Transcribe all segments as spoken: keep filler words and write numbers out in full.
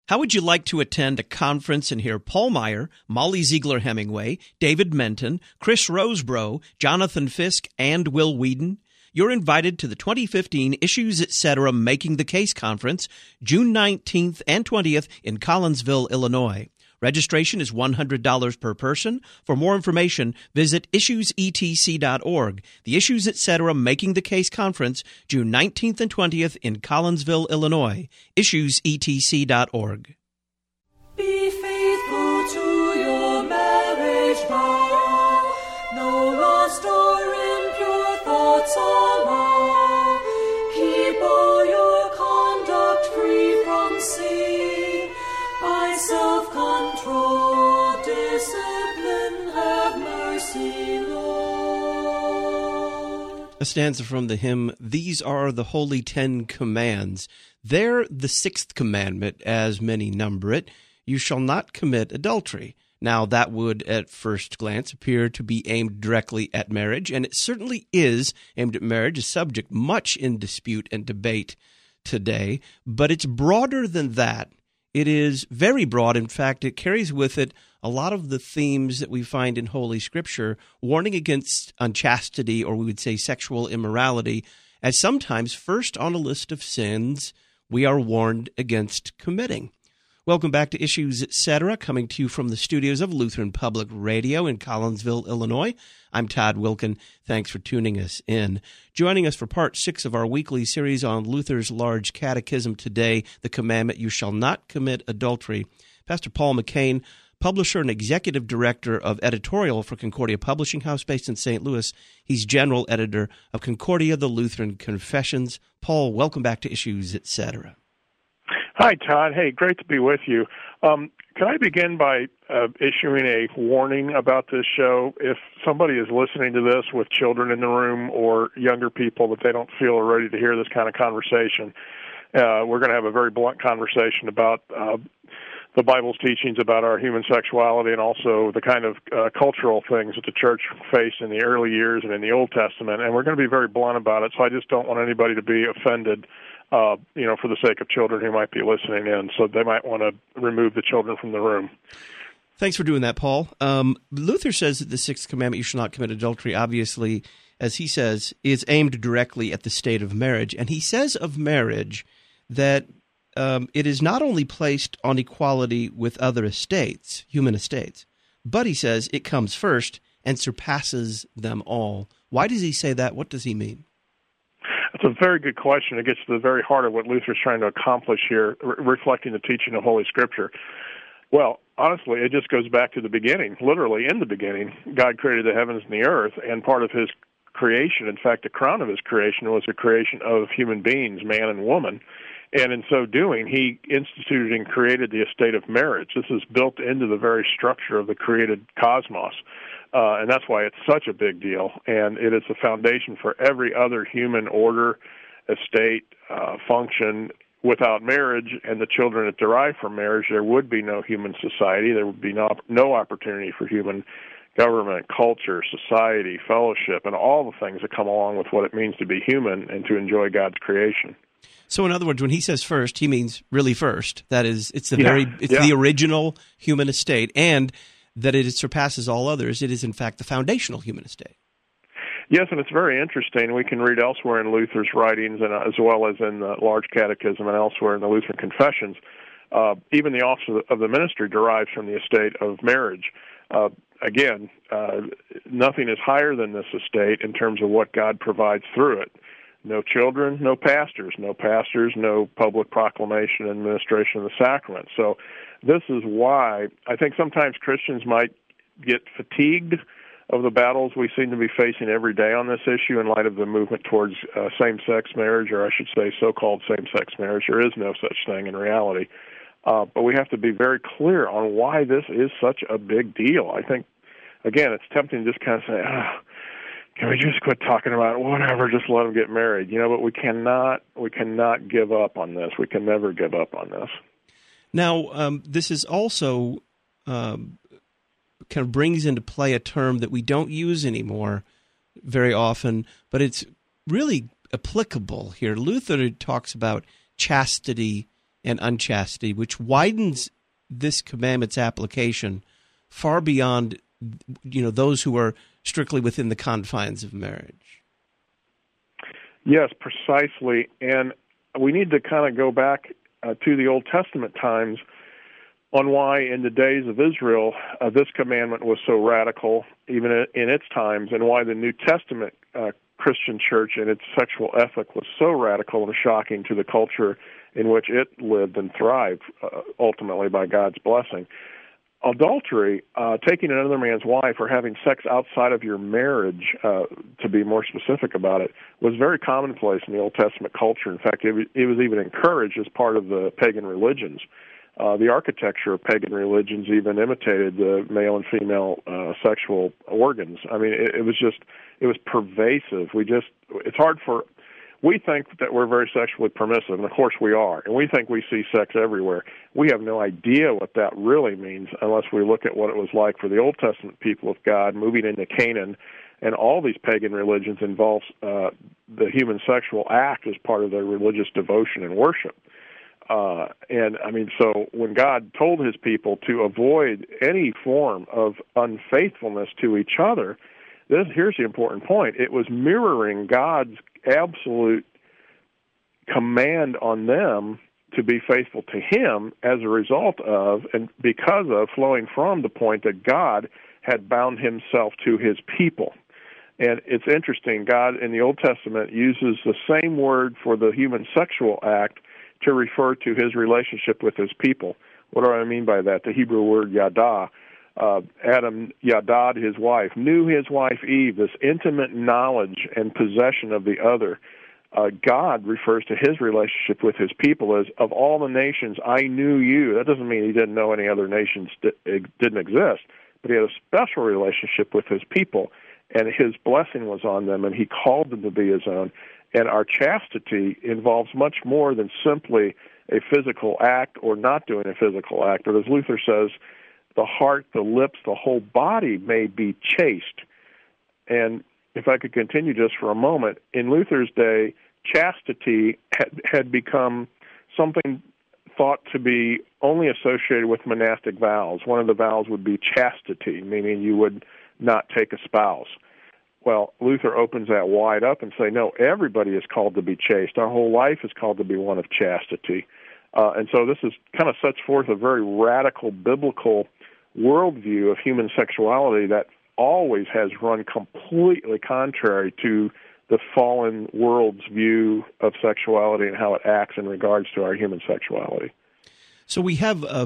How would you like to attend a conference and hear Paul Meyer, Molly Ziegler-Hemingway, David Menton, Chris Rosebrough, Jonathan Fisk, and Will Whedon? You're invited to the twenty fifteen Issues Etc. Making the Case Conference, June nineteenth and twentieth in Collinsville, Illinois. Registration is one hundred dollars per person. For more information, visit issues e t c dot org. The Issues Etc. Making the Case Conference, June nineteenth and twentieth in Collinsville, Illinois. issues e t c dot org. Be faithful to your marriage vow. No lust or impure thoughts allow. Keep all your conduct free from sin. By self-control, discipline, have mercy, Lord. A stanza from the hymn, These Are the Holy Ten Commands. They're the sixth commandment, as many number it. You shall not commit adultery. Now, that would, at first glance, appear to be aimed directly at marriage, and it certainly is aimed at marriage, a subject much in dispute and debate today, but it's broader than that. It is very broad. In fact, it carries with it a lot of the themes that we find in Holy Scripture, warning against unchastity, or we would say sexual immorality, as sometimes first on a list of sins we are warned against committing. Welcome back to Issues Etc., coming to you from the studios of Lutheran Public Radio in Collinsville, Illinois. I'm Todd Wilken. Thanks for tuning us in. Joining us for part six of our weekly series on Luther's Large Catechism today, the commandment, you shall not commit adultery. Pastor Paul McCain, publisher and executive director of editorial for Concordia Publishing House based in Saint Louis. He's general editor of Concordia, the Lutheran Confessions. Paul, welcome back to Issues Etc. Hi, Todd. Hey, great to be with you. Um, can I begin by uh, issuing a warning about this show? If somebody is listening to this with children in the room or younger people that they don't feel are ready to hear this kind of conversation, uh, we're going to have a very blunt conversation about uh, the Bible's teachings about our human sexuality and also the kind of uh, cultural things that the church faced in the early years and in the Old Testament. And we're going to be very blunt about it, so I just don't want anybody to be offended Uh, you know, for the sake of children who might be listening in, so they might want to remove the children from the room. Thanks for doing that, Paul. Um, Luther says that the sixth commandment, you shall not commit adultery, obviously, as he says, is aimed directly at the state of marriage. And he says of marriage that um, it is not only placed on equality with other estates, human estates, but he says it comes first and surpasses them all. Why does he say that? What does he mean? It's a very good question. It gets to the very heart of what Luther's trying to accomplish here, re- reflecting the teaching of Holy Scripture. Well, honestly, it just goes back to the beginning. Literally, in the beginning, God created the heavens and the earth, and part of his creation, in fact, the crown of his creation was the creation of human beings, man and woman. And in so doing, he instituted and created the estate of marriage. This is built into the very structure of the created cosmos. Uh, and that's why it's such a big deal. And it is the foundation for every other human order, estate, uh, function. Without marriage and the children that derive from marriage, there would be no human society. There would be no, no opportunity for human government, culture, society, fellowship, and all the things that come along with what it means to be human and to enjoy God's creation. So, in other words, when he says first, he means really first. That is, it's the yeah, very, it's yeah. the original human estate, and that it surpasses all others. It is, in fact, the foundational human estate. Yes, and it's very interesting. We can read elsewhere in Luther's writings, and uh, as well as in the Large Catechism and elsewhere in the Lutheran Confessions, uh, even the office of the ministry derives from the estate of marriage. Uh, again, uh, nothing is higher than this estate in terms of what God provides through it. No children, no pastors. No pastors, no public proclamation and administration of the sacrament. So this is why I think sometimes Christians might get fatigued of the battles we seem to be facing every day on this issue in light of the movement towards uh, same-sex marriage, or I should say so-called same-sex marriage. There is no such thing in reality. Uh, but we have to be very clear on why this is such a big deal. I think, again, it's tempting to just kind of say, ah, can we just quit talking about it? Whatever, just let them get married. You know, but we cannot, we cannot give up on this. We can never give up on this. Now, um, this is also um, kind of brings into play a term that we don't use anymore very often, but it's really applicable here. Luther talks about chastity and unchastity, which widens this commandment's application far beyond, you know, those who are strictly within the confines of marriage. Yes, precisely. And we need to kind of go back uh, to the Old Testament times on why in the days of Israel uh, this commandment was so radical, even in its times, and why the New Testament uh, Christian church and its sexual ethic was so radical and shocking to the culture in which it lived and thrived, uh, ultimately by God's blessing. Adultery, uh, taking another man's wife or having sex outside of your marriage, uh, to be more specific about it, was very commonplace in the Old Testament culture. In fact, it, it was even encouraged as part of the pagan religions. Uh, the architecture of pagan religions even imitated the male and female uh, sexual organs. I mean, it, it was just, it was pervasive. We just, it's hard for, we think that we're very sexually permissive, and of course we are, and we think we see sex everywhere. We have no idea what that really means unless we look at what it was like for the Old Testament people of God moving into Canaan, and all these pagan religions involve uh, the human sexual act as part of their religious devotion and worship. Uh, and, I mean, so when God told his people to avoid any form of unfaithfulness to each other, this, here's the important point. It was mirroring God's absolute command on them to be faithful to him as a result of and because of flowing from the point that God had bound himself to his people. And it's interesting, God in the Old Testament uses the same word for the human sexual act to refer to his relationship with his people. What do I mean by that? The Hebrew word yada. Uh, Adam yadad his wife, knew his wife Eve, this intimate knowledge and possession of the other. Uh, God refers to his relationship with his people as, of all the nations, I knew you. That doesn't mean he didn't know any other nations di- didn't exist, but he had a special relationship with his people, and his blessing was on them, and he called them to be his own. And our chastity involves much more than simply a physical act or not doing a physical act. But as Luther says, the heart, the lips, the whole body may be chaste. And if I could continue just for a moment, in Luther's day, chastity had, had become something thought to be only associated with monastic vows. One of the vows would be chastity, meaning you would not take a spouse. Well, Luther opens that wide up and say, no, everybody is called to be chaste. Our whole life is called to be one of chastity. Uh, and so this is kind of sets forth a very radical biblical worldview of human sexuality that always has run completely contrary to the fallen world's view of sexuality and how it acts in regards to our human sexuality. So we have a,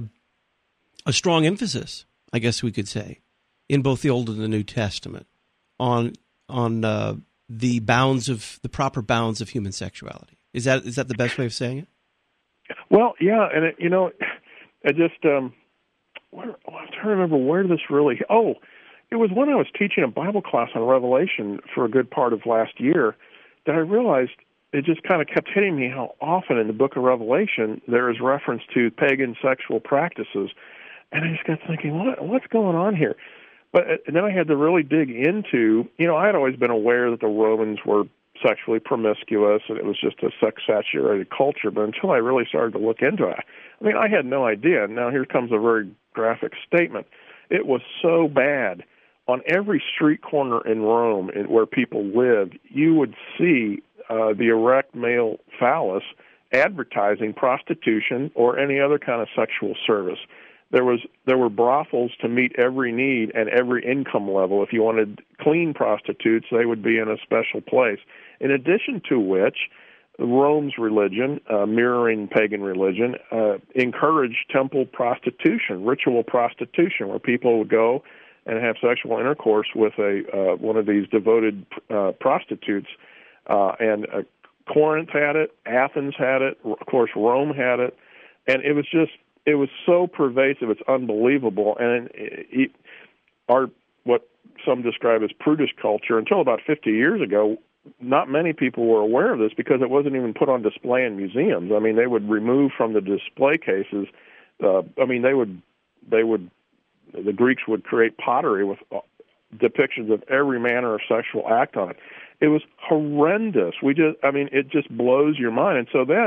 a strong emphasis, I guess we could say, in both the Old and the New Testament on on uh, the bounds of the proper bounds of human sexuality. Is that is that the best way of saying it? Well, yeah, and it, you know, I just um, where, oh, I'm trying to remember where this really. Oh, it was when I was teaching a Bible class on Revelation for a good part of last year that I realized it just kind of kept hitting me how often in the Book of Revelation there is reference to pagan sexual practices, and I just got thinking, what what's going on here? But and then I had to really dig into, you know, I had always been aware that the Romans were sexually promiscuous and it was just a sex-saturated culture, but until I really started to look into it, I mean, I had no idea. Now here comes a very graphic statement. It was so bad. On every street corner in Rome where people lived, you would see uh, the erect male phallus advertising prostitution or any other kind of sexual service. There was there were brothels to meet every need and every income level. If you wanted clean prostitutes, they would be in a special place. In addition to which, Rome's religion, uh, mirroring pagan religion, uh, encouraged temple prostitution, ritual prostitution, where people would go and have sexual intercourse with a uh, one of these devoted uh, prostitutes. Uh, and uh, Corinth had it, Athens had it, of course Rome had it, and it was just it was so pervasive, it's unbelievable. And it, it, our what some describe as prudish culture, until about fifty years ago, not many people were aware of this because it wasn't even put on display in museums. I mean, they would remove from the display cases. Uh, I mean, they would they would the Greeks would create pottery with depictions of every manner of sexual act on it. It was horrendous. We just, I mean, it just blows your mind. And so then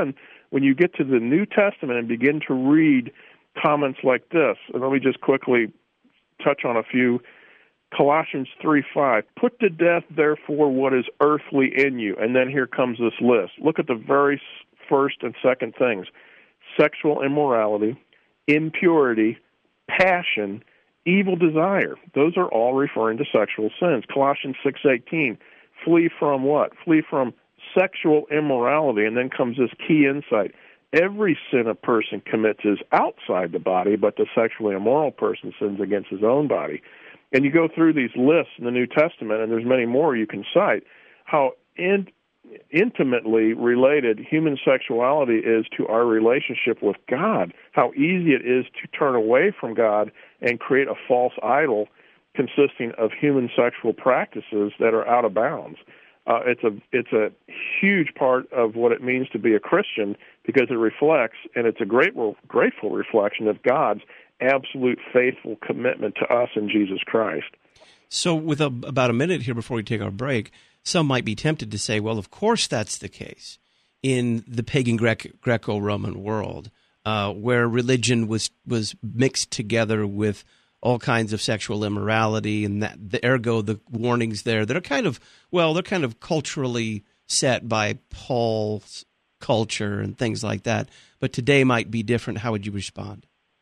when you get to the New Testament and begin to read comments like this, and let me just quickly touch on a few. Colossians three five, put to death, therefore, what is earthly in you. And then here comes this list. Look at the very first and second things. Sexual immorality, impurity, passion, evil desire. Those are all referring to sexual sins. Colossians six eighteen, flee from what? Flee from sexual immorality. And then comes this key insight. Every sin a person commits is outside the body, but the sexually immoral person sins against his own body. And you go through these lists in the New Testament, and there's many more you can cite, how in, intimately related human sexuality is to our relationship with God, how easy it is to turn away from God and create a false idol consisting of human sexual practices that are out of bounds. Uh, it's a it's a huge part of what it means to be a Christian because it reflects, and it's a great, grateful reflection of God's absolute faithful commitment to us in Jesus Christ. So with a, about a minute here before we take our break, some might be tempted to say, well, of course that's the case in the pagan Gre- Greco-Roman world, uh, where religion was, was mixed together with all kinds of sexual immorality, and that the ergo the warnings there that are kind of, well, they're kind of culturally set by Paul's culture and things like that. But today might be different. How would you respond?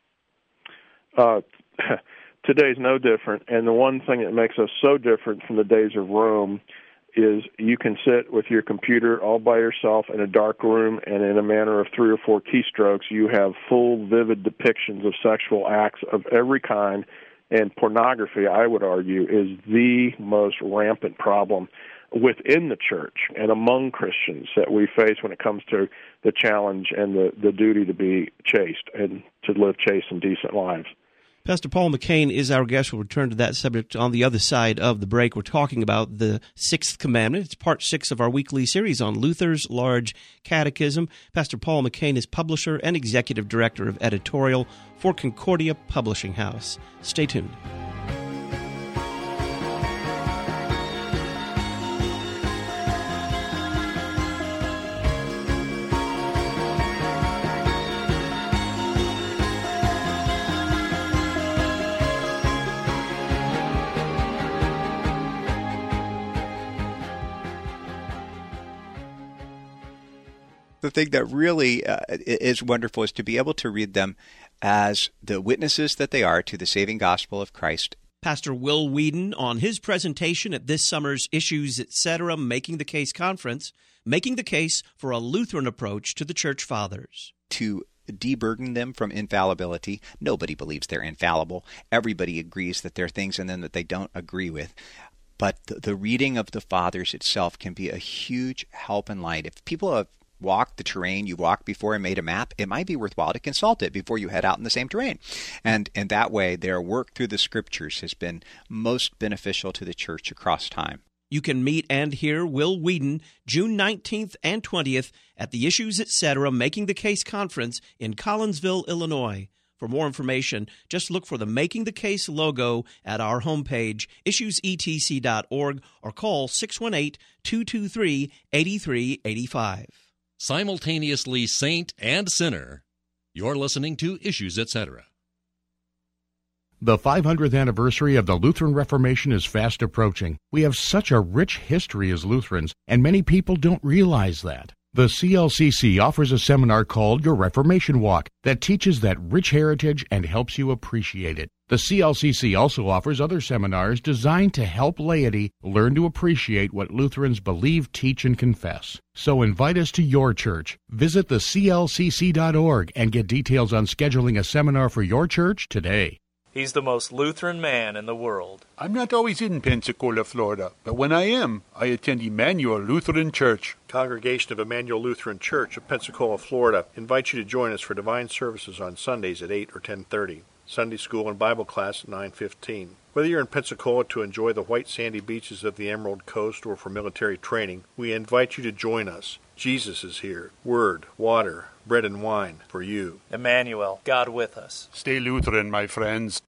Uh, today's no different, and the one thing that makes us so different from the days of Rome is you can sit with your computer all by yourself in a dark room, and in a matter of three or four keystrokes, you have full, vivid depictions of sexual acts of every kind, and pornography, I would argue, is the most rampant problem within the church and among Christians that we face when it comes to the challenge and the, the duty to be chaste and to live chaste and decent lives. Pastor Paul McCain is our guest. We'll return to that subject on the other side of the break. We're talking about the Sixth Commandment. It's part six of our weekly series on Luther's Large Catechism. Pastor Paul McCain is publisher and executive director of editorial for Concordia Publishing House. Stay tuned. The thing that really uh, is wonderful is to be able to read them as the witnesses that they are to the saving gospel of Christ. Pastor Will Whedon on his presentation at this summer's Issues, et cetera. Making the Case Conference, making the case for a Lutheran approach to the Church Fathers. To deburden them from infallibility. Nobody believes they're infallible. Everybody agrees that there are things in them that they don't agree with. But the, the reading of the Fathers itself can be a huge help and light. If people have walked the terrain you walked before and made a map, it might be worthwhile to consult it before you head out in the same terrain. And in that way, their work through the Scriptures has been most beneficial to the church across time. You can meet and hear Will Whedon June nineteenth and twentieth at the Issues, et cetera. Making the Case Conference in Collinsville, Illinois. For more information, just look for the Making the Case logo at our homepage, issues e t c dot org, or call six one eight, two two three, eight three eight five. Simultaneously saint and sinner. You're listening to Issues, et cetera. The five hundredth anniversary of the Lutheran Reformation is fast approaching. We have such a rich history as Lutherans, and many people don't realize that. The C L C C offers a seminar called Your Reformation Walk that teaches that rich heritage and helps you appreciate it. The C L C C also offers other seminars designed to help laity learn to appreciate what Lutherans believe, teach, and confess. So invite us to your church. Visit the C L C C dot org and get details on scheduling a seminar for your church today. He's the most Lutheran man in the world. I'm not always in Pensacola, Florida, but when I am, I attend Emmanuel Lutheran Church. Congregation of Emmanuel Lutheran Church of Pensacola, Florida, invites you to join us for divine services on Sundays at eight or ten thirty. Sunday school and Bible class at nine fifteen. Whether you're in Pensacola to enjoy the white sandy beaches of the Emerald Coast or for military training, we invite you to join us. Jesus is here. Word, water, bread and wine for you. Emmanuel, God with us. Stay Lutheran, my friends.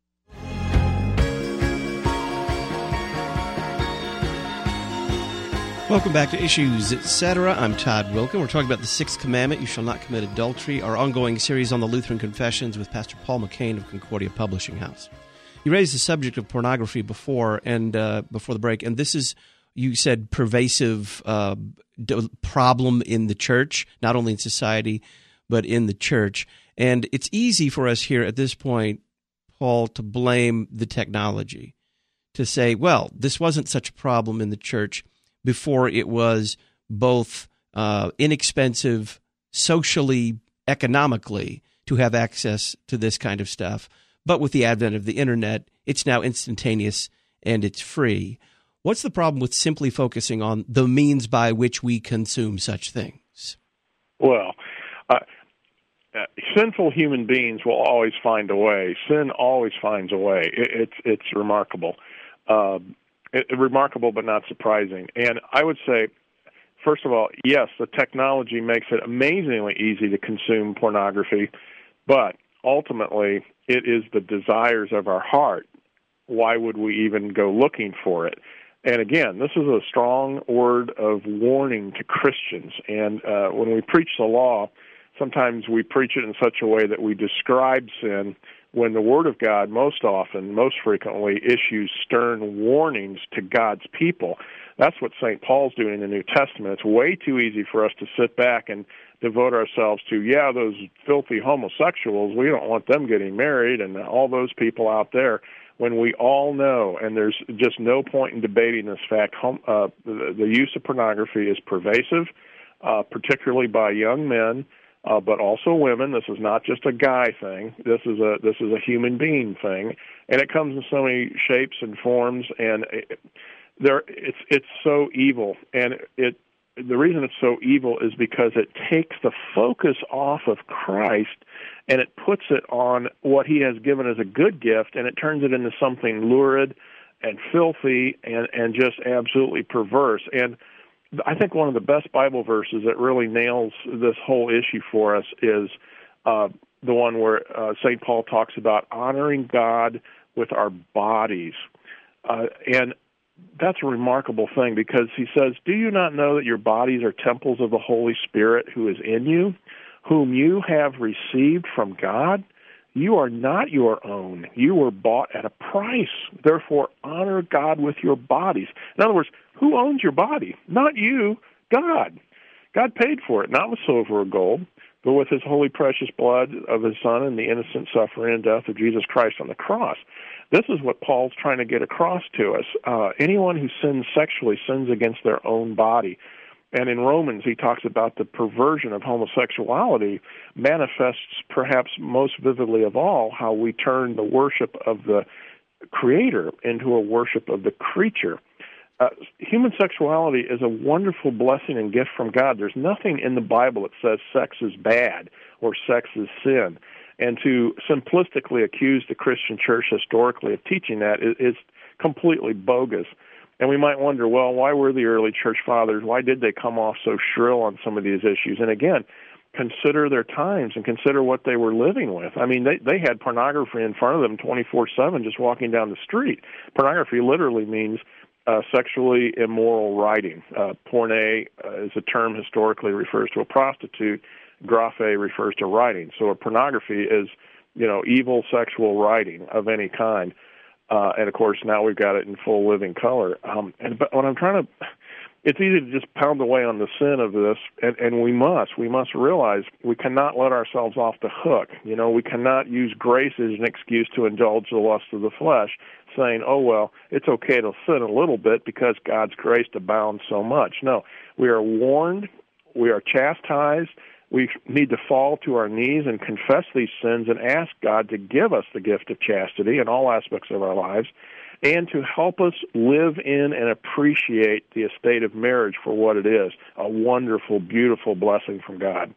Welcome back to Issues, et cetera. I'm Todd Wilkin. We're talking about the Sixth Commandment, you shall not commit adultery, our ongoing series on the Lutheran Confessions with Pastor Paul McCain of Concordia Publishing House. You raised the subject of pornography before and uh, before the break, and this is, you said, pervasive uh, d- problem in the church, not only in society, but in the church. And it's easy for us here at this point, Paul, to blame the technology, to say, well, this wasn't such a problem in the church before it was both uh, inexpensive socially, economically, to have access to this kind of stuff. But with the advent of the internet, it's now instantaneous and it's free. What's the problem with simply focusing on the means by which we consume such things? Well, uh, uh, sinful human beings will always find a way. Sin always finds a way. It, it's it's remarkable. Uh, It, remarkable but not surprising. And I would say, first of all, yes, the technology makes it amazingly easy to consume pornography, but ultimately it is the desires of our heart. Why would we even go looking for it? And again, this is a strong word of warning to Christians. And uh, when we preach the law, sometimes we preach it in such a way that we describe sin, when the Word of God most often, most frequently, issues stern warnings to God's people. That's what Saint Paul's doing in the New Testament. It's way too easy for us to sit back and devote ourselves to, yeah, those filthy homosexuals, we don't want them getting married, and all those people out there, when we all know, and there's just no point in debating this fact, hom- uh, the, the use of pornography is pervasive, uh, particularly by young men, Uh, but also women. This is not just a guy thing. This is a this is a human being thing, and it comes in so many shapes and forms. And it, there, it's it's so evil. And it the reason it's so evil is because it takes the focus off of Christ and it puts it on what He has given as a good gift, and it turns it into something lurid and filthy and and just absolutely perverse. And I think one of the best Bible verses that really nails this whole issue for us is uh, the one where uh, Saint Paul talks about honoring God with our bodies. Uh, and that's a remarkable thing because he says, do you not know that your bodies are temples of the Holy Spirit who is in you, whom you have received from God? You are not your own. You were bought at a price. Therefore, honor God with your bodies. In other words, who owns your body? Not you, God. God paid for it, not with silver or gold, but with His holy, precious blood of His Son and the innocent suffering and death of Jesus Christ on the cross. This is what Paul's trying to get across to us. Uh, anyone who sins sexually sins against their own body. And in Romans, he talks about the perversion of homosexuality manifests perhaps most vividly of all how we turn the worship of the Creator into a worship of the creature. Uh, human sexuality is a wonderful blessing and gift from God. There's nothing in the Bible that says sex is bad or sex is sin. And to simplistically accuse the Christian church historically of teaching that is, is completely bogus. And we might wonder, well, why were the early church fathers, why did they come off so shrill on some of these issues? And again, consider their times and consider what they were living with. I mean, they, they had pornography in front of them twenty-four seven just walking down the street. Pornography literally means uh, sexually immoral writing. Uh, porne uh, is a term historically refers to a prostitute. Graphe refers to writing. So a pornography is, you know, evil sexual writing of any kind. Uh, and, of course, now we've got it in full living color. Um, and but what I'm trying to – it's easy to just pound away on the sin of this, and, and we must. We must realize we cannot let ourselves off the hook. You know, we cannot use grace as an excuse to indulge the lust of the flesh, saying, oh, well, it's okay to sin a little bit because God's grace abounds so much. No, we are warned, we are chastised. We need to fall to our knees and confess these sins and ask God to give us the gift of chastity in all aspects of our lives and to help us live in and appreciate the estate of marriage for what it is, a wonderful, beautiful blessing from God.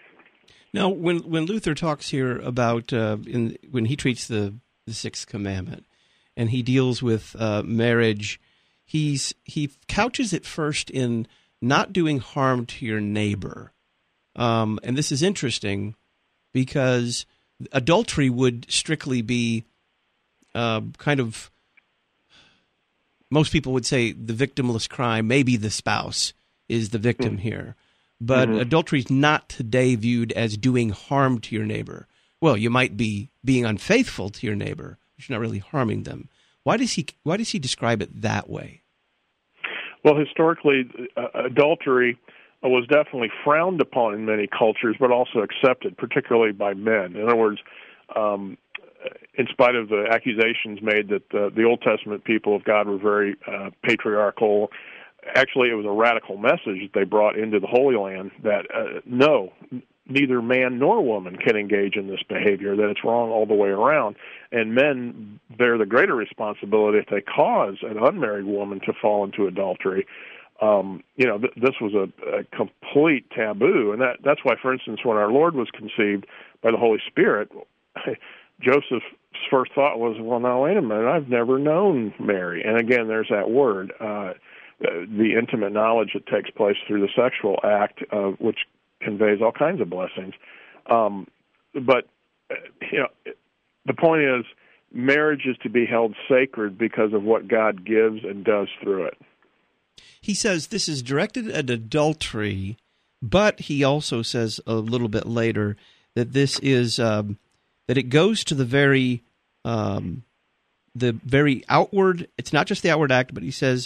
Now, when when Luther talks here about, uh, in, when he treats the, the Sixth Commandment and he deals with uh, marriage, he's he couches it first in not doing harm to your neighbor. Um, and this is interesting because adultery would strictly be uh, kind of most people would say the victimless crime, maybe the spouse is the victim mm-hmm. here. But mm-hmm. adultery is not today viewed as doing harm to your neighbor. Well, you might be being unfaithful to your neighbor, but you're not really harming them. Why does he Why does he describe it that way? Well, historically, uh, adultery was definitely frowned upon in many cultures, but also accepted, particularly by men. In other words, um, in spite of the accusations made that uh, the Old Testament people of God were very uh, patriarchal, actually it was a radical message that they brought into the Holy Land that uh, no, neither man nor woman can engage in this behavior, that it's wrong all the way around. And men bear the greater responsibility if they cause an unmarried woman to fall into adultery. Um, you know, th- this was a, a complete taboo. And that, that's why, for instance, when our Lord was conceived by the Holy Spirit, Joseph's first thought was, well, now, wait a minute, I've never known Mary. And again, there's that word, uh, the intimate knowledge that takes place through the sexual act, uh, which conveys all kinds of blessings. Um, but, you know, the point is, marriage is to be held sacred because of what God gives and does through it. He says this is directed at adultery, but he also says a little bit later that this is um, that it goes to the very um, the very outward. It's not just the outward act, but he says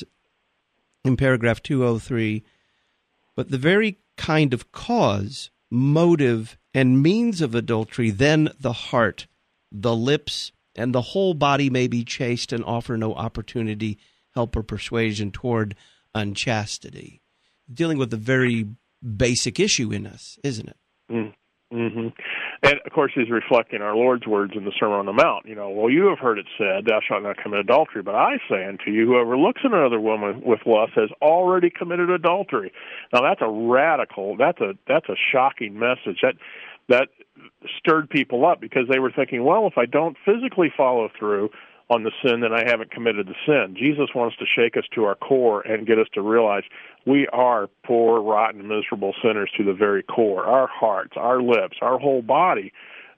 in paragraph two oh three, but the very kind of cause, motive, and means of adultery, then the heart, the lips, and the whole body may be chaste and offer no opportunity, help, or persuasion toward unchastity. Dealing with a very basic issue in us, isn't it? Mm-hmm. And, of course, he's reflecting our Lord's words in the Sermon on the Mount. You know, well, you have heard it said, thou shalt not commit adultery, but I say unto you, whoever looks at another woman with lust has already committed adultery. Now, that's a radical, that's a that's a shocking message. That that stirred people up because they were thinking, well, if I don't physically follow through on the sin, then I haven't committed the sin. Jesus wants to shake us to our core and get us to realize we are poor, rotten, miserable sinners to the very core. Our hearts, our lips, our whole body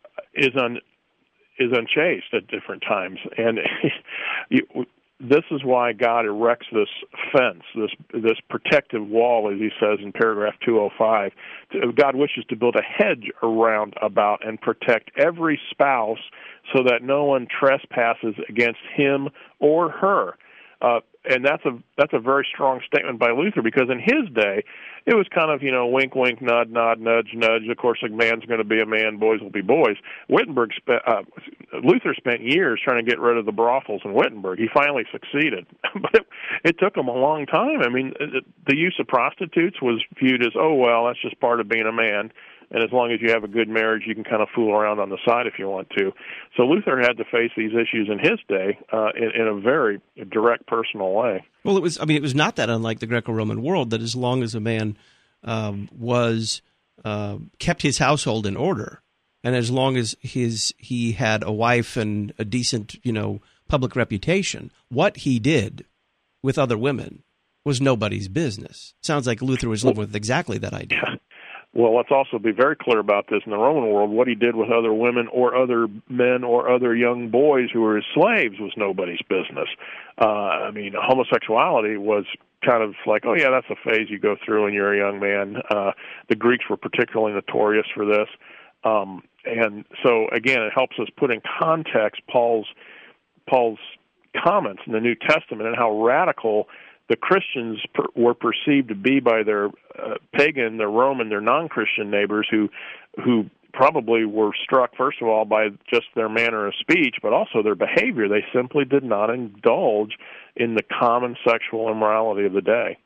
is un, is unchaste at different times. And you, this is why God erects this fence, this this protective wall, as he says in paragraph two oh five. God wishes to build a hedge around about and protect every spouse so that no one trespasses against him or her. Uh, and that's a that's a very strong statement by Luther, because in his day, it was kind of, you know, wink, wink, nod, nod, nudge, nudge. Of course, a man's going to be a man, boys will be boys. Wittenberg spent, uh, Luther spent years trying to get rid of the brothels in Wittenberg. He finally succeeded, but it, it took him a long time. I mean, the use of prostitutes was viewed as, oh, well, that's just part of being a man. And as long as you have a good marriage, you can kind of fool around on the side if you want to. So Luther had to face these issues in his day uh, in, in a very direct, personal way. Well, it was. I mean, it was not that unlike the Greco-Roman world, that as long as a man um, was uh, kept his household in order, and as long as his he had a wife and a decent, you know, public reputation, what he did with other women was nobody's business. Sounds like Luther was living with exactly that idea. Yeah. Well, let's also be very clear about this. In the Roman world, what he did with other women or other men or other young boys who were his slaves was nobody's business. Uh, I mean, homosexuality was kind of like, oh, yeah, that's a phase you go through when you're a young man. Uh, the Greeks were particularly notorious for this. Um, and so, again, it helps us put in context Paul's Paul's comments in the New Testament and how radical the Christians per, were perceived to be by their uh, pagan, their Roman, their non-Christian neighbors who who probably were struck, first of all, by just their manner of speech, but also their behavior. They simply did not indulge in the common sexual immorality of the day.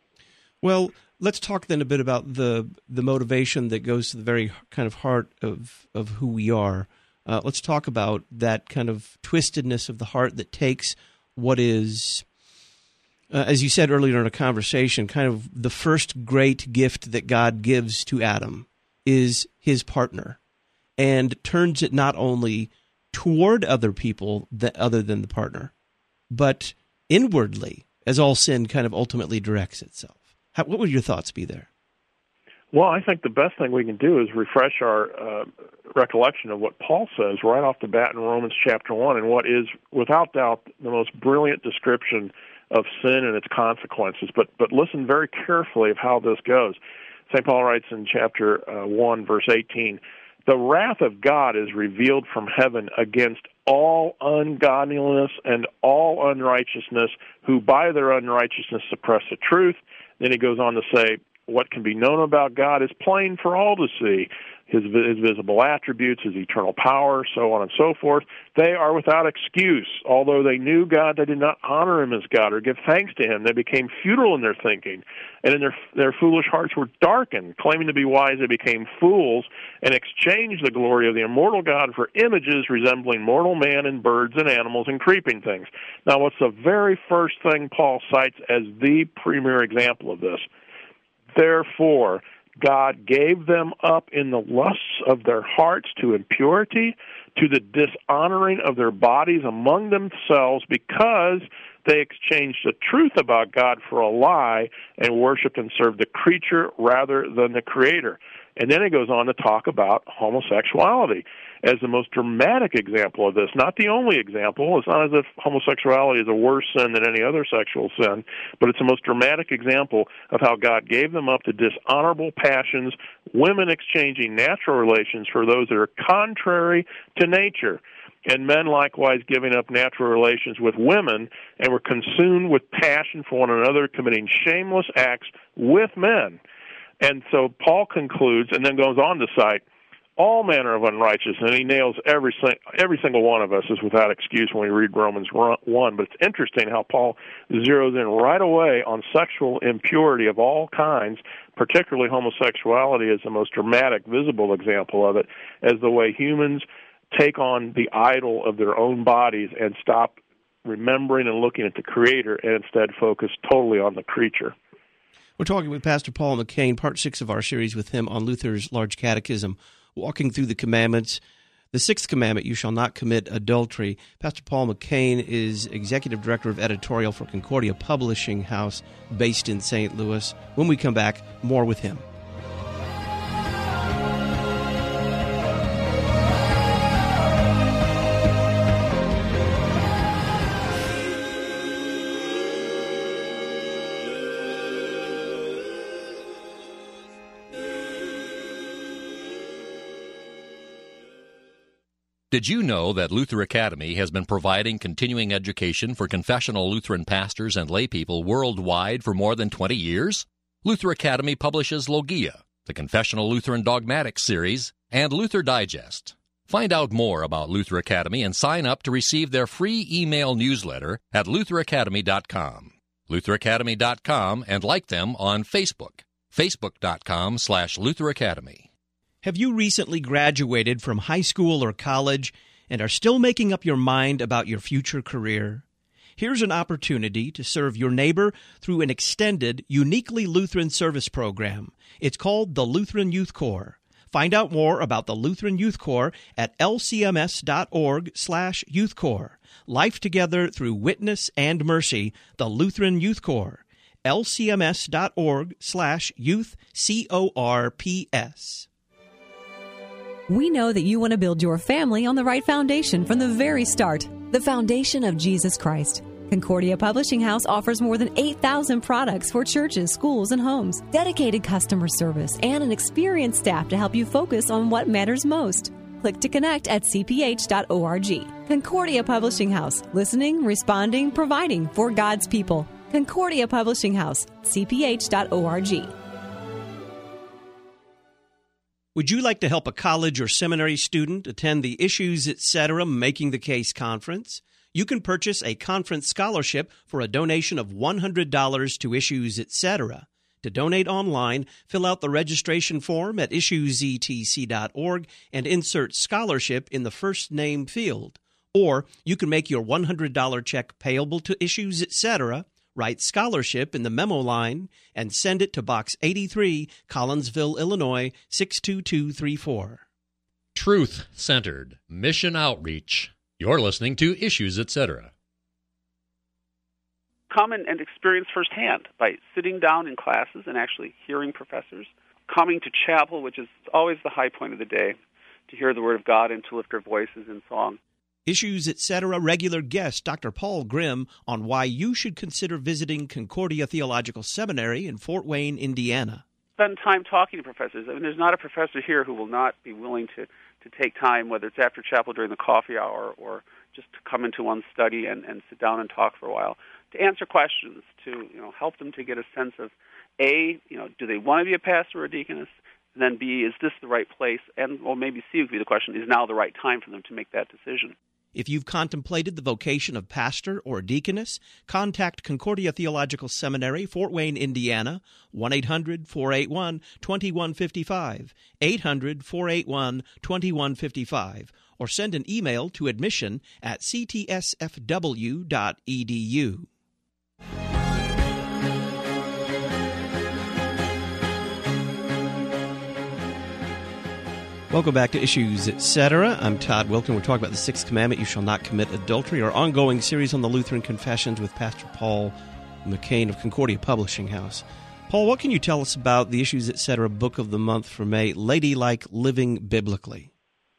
Well, let's talk then a bit about the the motivation that goes to the very kind of heart of, of who we are. Uh, let's talk about that kind of twistedness of the heart that takes what is... Uh, as you said earlier in a conversation, kind of the first great gift that God gives to Adam is his partner, and turns it not only toward other people that, other than the partner, but inwardly, as all sin kind of ultimately directs itself. How, what would your thoughts be there? Well, I think the best thing we can do is refresh our uh, recollection of what Paul says right off the bat in Romans chapter one, and what is, without doubt, the most brilliant description of sin and its consequences. But but listen very carefully of how this goes. Saint Paul writes in chapter uh, one, verse eighteen, "The wrath of God is revealed from heaven against all ungodliness and all unrighteousness, who by their unrighteousness suppress the truth." Then he goes on to say, what can be known about God is plain for all to see. His, his visible attributes, his eternal power, so on and so forth. They are without excuse. Although they knew God, they did not honor him as God or give thanks to him. They became futile in their thinking, and in their their foolish hearts were darkened. Claiming to be wise, they became fools and exchanged the glory of the immortal God for images resembling mortal man and birds and animals and creeping things. Now, what's the very first thing Paul cites as the premier example of this? Therefore, God gave them up in the lusts of their hearts to impurity, to the dishonoring of their bodies among themselves, because they exchanged the truth about God for a lie and worshipped and served the creature rather than the Creator. And then it goes on to talk about homosexuality as the most dramatic example of this. Not the only example. It's not as if homosexuality is a worse sin than any other sexual sin, but it's the most dramatic example of how God gave them up to dishonorable passions, women exchanging natural relations for those that are contrary to nature, and men likewise giving up natural relations with women and were consumed with passion for one another, committing shameless acts with men. And so Paul concludes and then goes on to cite all manner of unrighteousness, and he nails every every single one of us is without excuse when we read Romans one. But it's interesting how Paul zeroes in right away on sexual impurity of all kinds, particularly homosexuality as the most dramatic, visible example of it, as the way humans take on the idol of their own bodies and stop remembering and looking at the Creator and instead focus totally on the creature. We're talking with Pastor Paul McCain, part six of our series with him on Luther's Large Catechism, walking through the commandments. The sixth commandment, you shall not commit adultery. Pastor Paul McCain is Executive Director of Editorial for Concordia Publishing House based in Saint Louis. When we come back, more with him. Did you know that Luther Academy has been providing continuing education for confessional Lutheran pastors and laypeople worldwide for more than twenty years? Luther Academy publishes Logia, the Confessional Lutheran Dogmatics series, and Luther Digest. Find out more about Luther Academy and sign up to receive their free email newsletter at luther academy dot com. luther academy dot com, and like them on Facebook, facebook dot com slash Luther Academy. Have you recently graduated from high school or college and are still making up your mind about your future career? Here's an opportunity to serve your neighbor through an extended, uniquely Lutheran service program. It's called the Lutheran Youth Corps. Find out more about the Lutheran Youth Corps at l c m s dot org slash youth corps. Life together through witness and mercy, the Lutheran Youth Corps. l c m s dot org slash youth, C O R P S. We know that you want to build your family on the right foundation from the very start, the foundation of Jesus Christ. Concordia Publishing House offers more than eight thousand products for churches, schools, and homes, dedicated customer service, and an experienced staff to help you focus on what matters most. Click to connect at c p h dot org. Concordia Publishing House, listening, responding, providing for God's people. Concordia Publishing House, c p h dot org. Would you like to help a college or seminary student attend the Issues, et cetera. Making the Case conference? You can purchase a conference scholarship for a donation of one hundred dollars to Issues, et cetera. To donate online, fill out the registration form at issues e t c dot org and insert scholarship in the first name field. Or you can make your one hundred dollars check payable to Issues, et cetera, write scholarship in the memo line, and send it to Box eighty-three, Collinsville, Illinois, six two two three four. Truth-centered mission outreach. You're listening to Issues, et cetera. Come and experience firsthand by sitting down in classes and actually hearing professors, coming to chapel, which is always the high point of the day, to hear the Word of God and to lift our voices in song. Issues, et cetera regular guest Doctor Paul Grimm on why you should consider visiting Concordia Theological Seminary in Fort Wayne, Indiana. Spend time talking to professors. I mean, there's not a professor here who will not be willing to, to take time, whether it's after chapel during the coffee hour or just to come into one's study and, and sit down and talk for a while, to answer questions, to you know help them to get a sense of, A, you know, do they want to be a pastor or a deaconess? And then B, is this the right place? And or maybe C would be the question, is now the right time for them to make that decision? If you've contemplated the vocation of pastor or deaconess, contact Concordia Theological Seminary, Fort Wayne, Indiana, one eight hundred, four eight one, two one five five, eight hundred, four eight one, two one five five, or send an email to admission at c t s f w dot e d u. Welcome back to Issues, et cetera. I'm Todd Wilken. We're talking about the Sixth Commandment, you shall not commit adultery, our ongoing series on the Lutheran Confessions with Pastor Paul McCain of Concordia Publishing House. Paul, what can you tell us about the Issues, et cetera book of the month for May, Ladylike Living Biblically?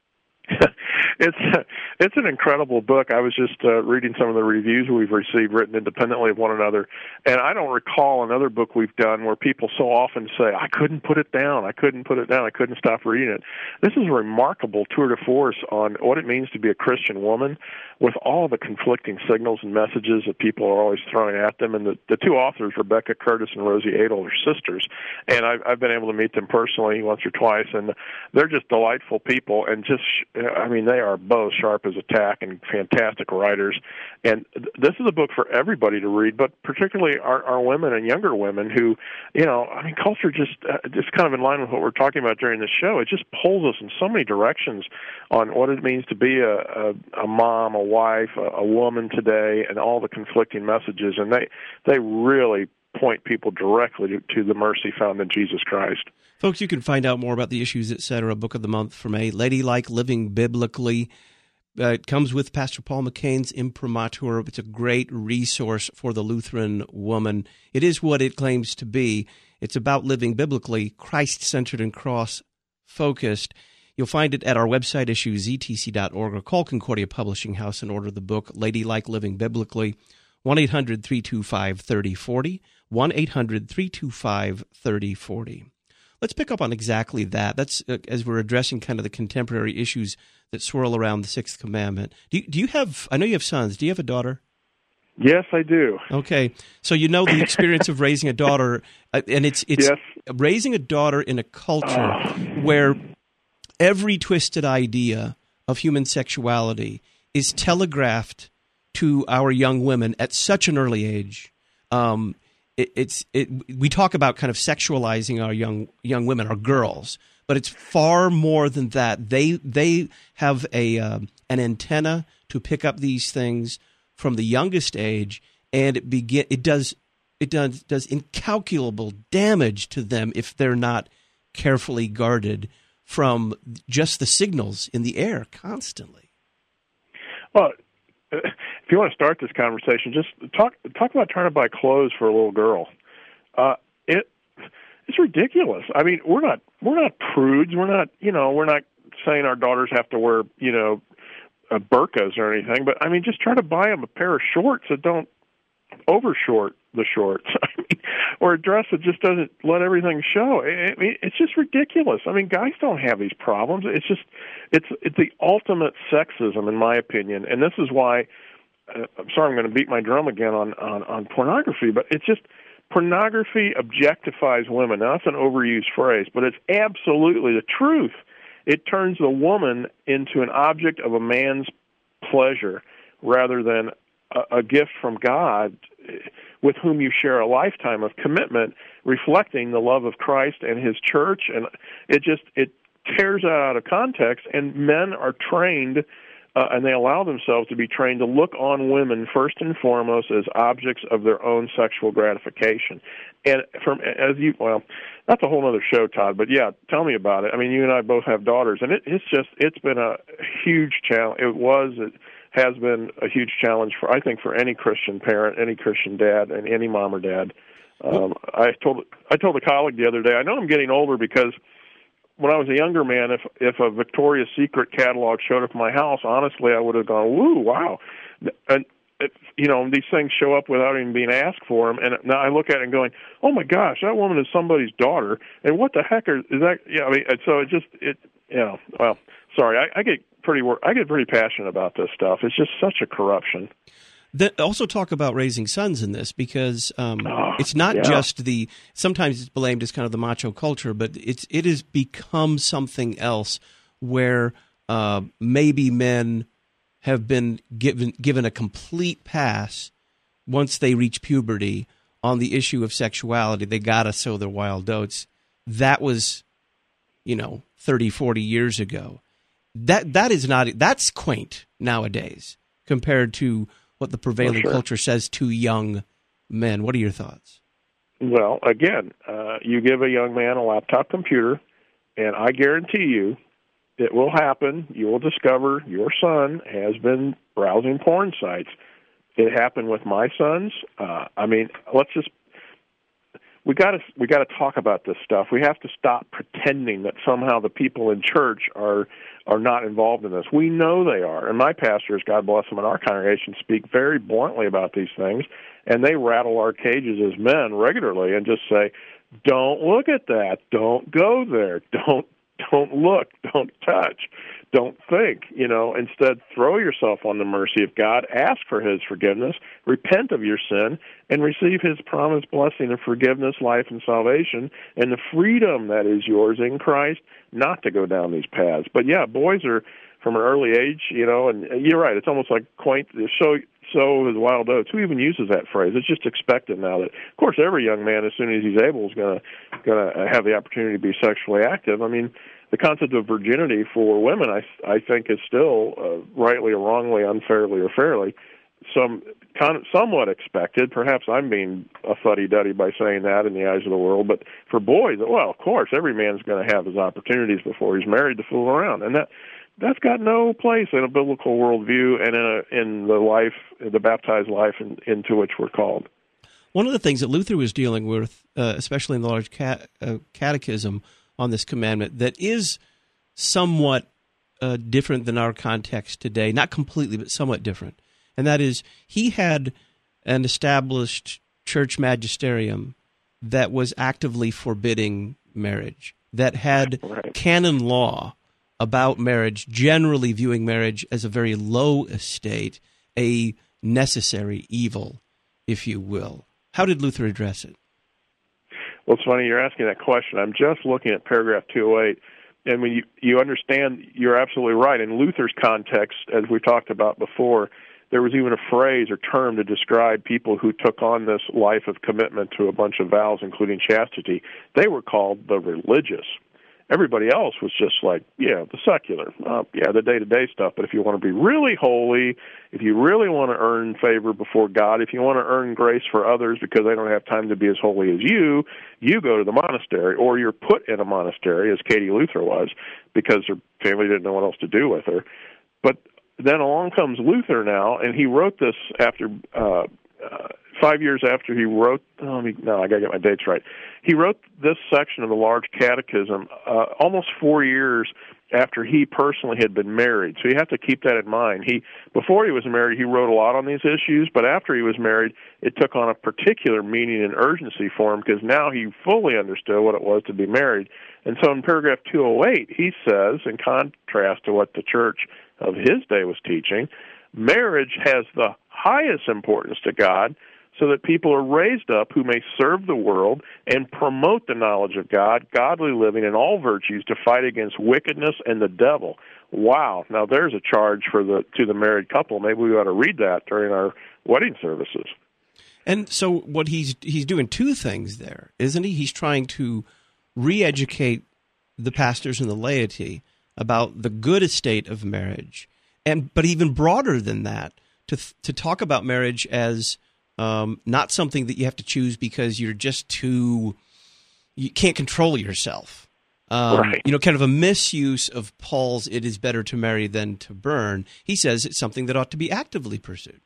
It's it's an incredible book. I was just uh, reading some of the reviews we've received written independently of one another, and I don't recall another book we've done where people so often say, I couldn't put it down, I couldn't put it down, I couldn't stop reading it. This is a remarkable tour de force on what it means to be a Christian woman with all the conflicting signals and messages that people are always throwing at them. And the, the two authors, Rebecca Curtis and Rosie Adel, are sisters, and I've, I've been able to meet them personally once or twice, and they're just delightful people, and just, I mean, they are both sharp as a tack and fantastic writers. And this is a book for everybody to read, but particularly our, our women and younger women who, you know, I mean, culture just uh, just kind of in line with what we're talking about during this show. It just pulls us in so many directions on what it means to be a, a, a mom, a wife, a, a woman today, and all the conflicting messages. And they they really point people directly to, to the mercy found in Jesus Christ. Folks, you can find out more about the Issues, et cetera book of the month for May, Ladylike Living Biblically. Uh, it comes with Pastor Paul McCain's imprimatur. It's a great resource for the Lutheran woman. It is what it claims to be. It's about living biblically, Christ-centered and cross-focused. You'll find it at our website, issues e t c dot org, or call Concordia Publishing House and order the book, Ladylike Living Biblically, one eight hundred, three two five, three oh four oh, one eight hundred, three two five, three oh four oh. Let's pick up on exactly that. That's uh, as we're addressing kind of the contemporary issues that swirl around the Sixth Commandment. Do you, do you have, I know you have sons, do you have a daughter? Yes, I do. Okay. So you know the experience of raising a daughter, uh, and it's it's yes. raising a daughter in a culture oh. where every twisted idea of human sexuality is telegraphed to our young women at such an early age. Um, it, it's it. We talk about kind of sexualizing our young young women, our girls, but it's far more than that. They they have a uh, an antenna to pick up these things from the youngest age, and it begin it does it does does incalculable damage to them if they're not carefully guarded from just the signals in the air constantly. Well, if you want to start this conversation, just talk talk about trying to buy clothes for a little girl. Uh, it it's ridiculous. I mean, we're not we're not prudes. We're not you know we're not saying our daughters have to wear you know uh, burqas or anything. But I mean, just try to buy them a pair of shorts that don't overshort the shorts, I mean, or a dress that just doesn't let everything show. I mean, it's just ridiculous. I mean, guys don't have these problems. It's just, it's it's the ultimate sexism, in my opinion. And this is why, uh, I'm sorry, I'm going to beat my drum again on, on, on pornography, but it's just, pornography objectifies women. Now, that's an overused phrase, but it's absolutely the truth. It turns the woman into an object of a man's pleasure rather than a, a gift from God with whom you share a lifetime of commitment, reflecting the love of Christ and His church. And it just, it tears that out of context, and men are trained, uh, and they allow themselves to be trained to look on women first and foremost as objects of their own sexual gratification. And from, as you, well, that's a whole other show, Todd, but yeah, tell me about it. I mean, you and I both have daughters, and it, it's just, it's been a huge challenge. It was, it, has been a huge challenge for, I think, for any Christian parent, any Christian dad, and any mom or dad. Um, I told I told a colleague the other day, I know I'm getting older because when I was a younger man, if if a Victoria's Secret catalog showed up at my house, honestly, I would have gone, "Woo, wow!" And it, you know, these things show up without even being asked for them. And now I look at it and going, "Oh my gosh, that woman is somebody's daughter." And what the heck are, is that? Yeah, I mean, so it just it, you know, well, sorry, I, I get pretty I get pretty passionate about this stuff. It's just such a corruption. Then also talk about raising sons in this, because um, oh, it's not yeah. just the, sometimes it's blamed as kind of the macho culture, but it's it has become something else where uh, maybe men have been given given a complete pass once they reach puberty on the issue of sexuality. They got to sow their wild oats. That was, you know, thirty, forty years ago. That that is not, that's quaint nowadays compared to what the prevailing sure. culture says to young men. What are your thoughts? Well, again, uh, you give a young man a laptop computer, and I guarantee you it will happen. You will discover your son has been browsing porn sites. It happened with my sons. Uh, I mean, let's just we got to we got to talk about this stuff. We have to stop pretending that somehow the people in church are are not involved in this. We know they are, and my pastors, God bless them, in our congregation, speak very bluntly about these things, and they rattle our cages as men regularly and just say, "Don't look at that. Don't go there. Don't don't look. Don't touch. Don't think." You know, instead, throw yourself on the mercy of God. Ask for His forgiveness. Repent of your sin, and receive His promised blessing of forgiveness, life, and salvation, and the freedom that is yours in Christ, not to go down these paths. But yeah, boys are from an early age, you know, and you're right. It's almost like quaint. So sow his wild oats. Who even uses that phrase? It's just expected now that, of course, every young man, as soon as he's able, is going to going to have the opportunity to be sexually active. I mean, the concept of virginity for women, I I think, is still uh, rightly or wrongly, unfairly or fairly, some con- somewhat expected. Perhaps I'm being a fuddy-duddy by saying that in the eyes of the world, but for boys, well, of course, every man's going to have his opportunities before he's married to fool around, and that that's got no place in a biblical worldview and in a, in the life, the baptized life in, into which we're called. One of the things that Luther was dealing with, uh, especially in the large cat, uh, catechism on this commandment, that is somewhat uh, different than our context today, not completely, but somewhat different, and that is he had an established church magisterium that was actively forbidding marriage, that had right. canon law about marriage, generally viewing marriage as a very low estate, a necessary evil, if you will. How did Luther address it? Well, it's funny you're asking that question. I'm just looking at paragraph two oh eight, and when you, you understand, you're absolutely right. In Luther's context, as we talked about before, there was even a phrase or term to describe people who took on this life of commitment to a bunch of vows, including chastity. They were called the religious. Everybody else was just like, yeah, the secular, uh, yeah, the day-to-day stuff. But if you want to be really holy, if you really want to earn favor before God, if you want to earn grace for others because they don't have time to be as holy as you, you go to the monastery, or you're put in a monastery, as Katie Luther was, because her family didn't know what else to do with her. But then along comes Luther now, and he wrote this after uh, uh, five years after he wrote. Oh, no, I got to get my dates right. He wrote this section of the Large Catechism uh, almost four years after he personally had been married. So you have to keep that in mind. He before he was married, he wrote a lot on these issues, but after he was married, it took on a particular meaning and urgency for him because now he fully understood what it was to be married. And so in paragraph two oh eight, he says, in contrast to what the church of his day was teaching, marriage has the highest importance to God, so that people are raised up who may serve the world and promote the knowledge of God, godly living, and all virtues to fight against wickedness and the devil. Wow. Now there's a charge for the to the married couple. Maybe we ought to read that during our wedding services. And so what he's he's doing two things there, isn't he? He's trying to re-educate the pastors and the laity about the good estate of marriage, and but even broader than that, to to talk about marriage as Um, not something that you have to choose because you're just too, you can't control yourself. Um, right. You know, kind of a misuse of Paul's "it is better to marry than to burn." He says it's something that ought to be actively pursued.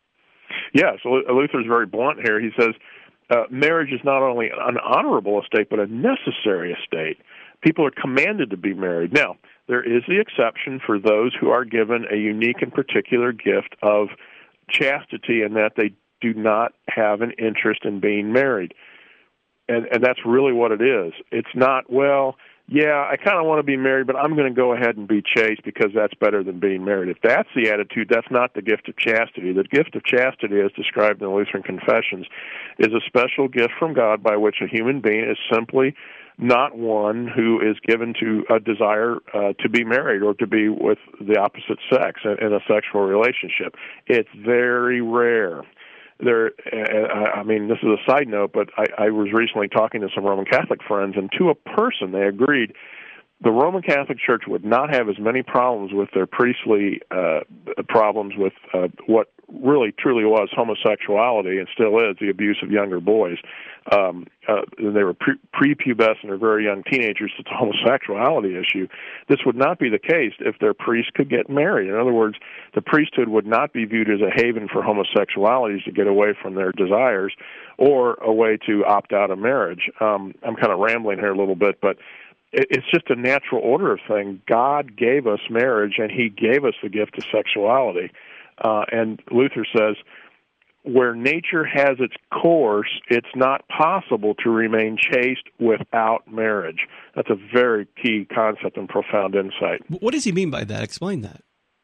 Yeah, so Luther's very blunt here. He says uh, marriage is not only an honorable estate, but a necessary estate. People are commanded to be married. Now, there is the exception for those who are given a unique and particular gift of chastity in that they do not have an interest in being married. And, and that's really what it is. It's not, well, yeah, I kind of want to be married, but I'm going to go ahead and be chaste because that's better than being married. If that's the attitude, that's not the gift of chastity. The gift of chastity, as described in the Lutheran Confessions, is a special gift from God by which a human being is simply not one who is given to a desire uh, to be married or to be with the opposite sex in, in a sexual relationship. It's very rare. There, I mean, this is a side note, but I, I was recently talking to some Roman Catholic friends, and to a person, they agreed the Roman Catholic Church would not have as many problems with their priestly uh, problems with uh, what really truly was homosexuality, and still is, the abuse of younger boys. Um, uh, they were pre- prepubescent or very young teenagers. It's a homosexuality issue. This would not be the case if their priest could get married. In other words, the priesthood would not be viewed as a haven for homosexualities to get away from their desires or a way to opt out of marriage. Um, I'm kind of rambling here a little bit, but it's just a natural order of things. God gave us marriage, and he gave us the gift of sexuality. Uh, and Luther says, where nature has its course, it's not possible to remain chaste without marriage. That's a very key concept and profound insight. What does he mean by that? Explain that.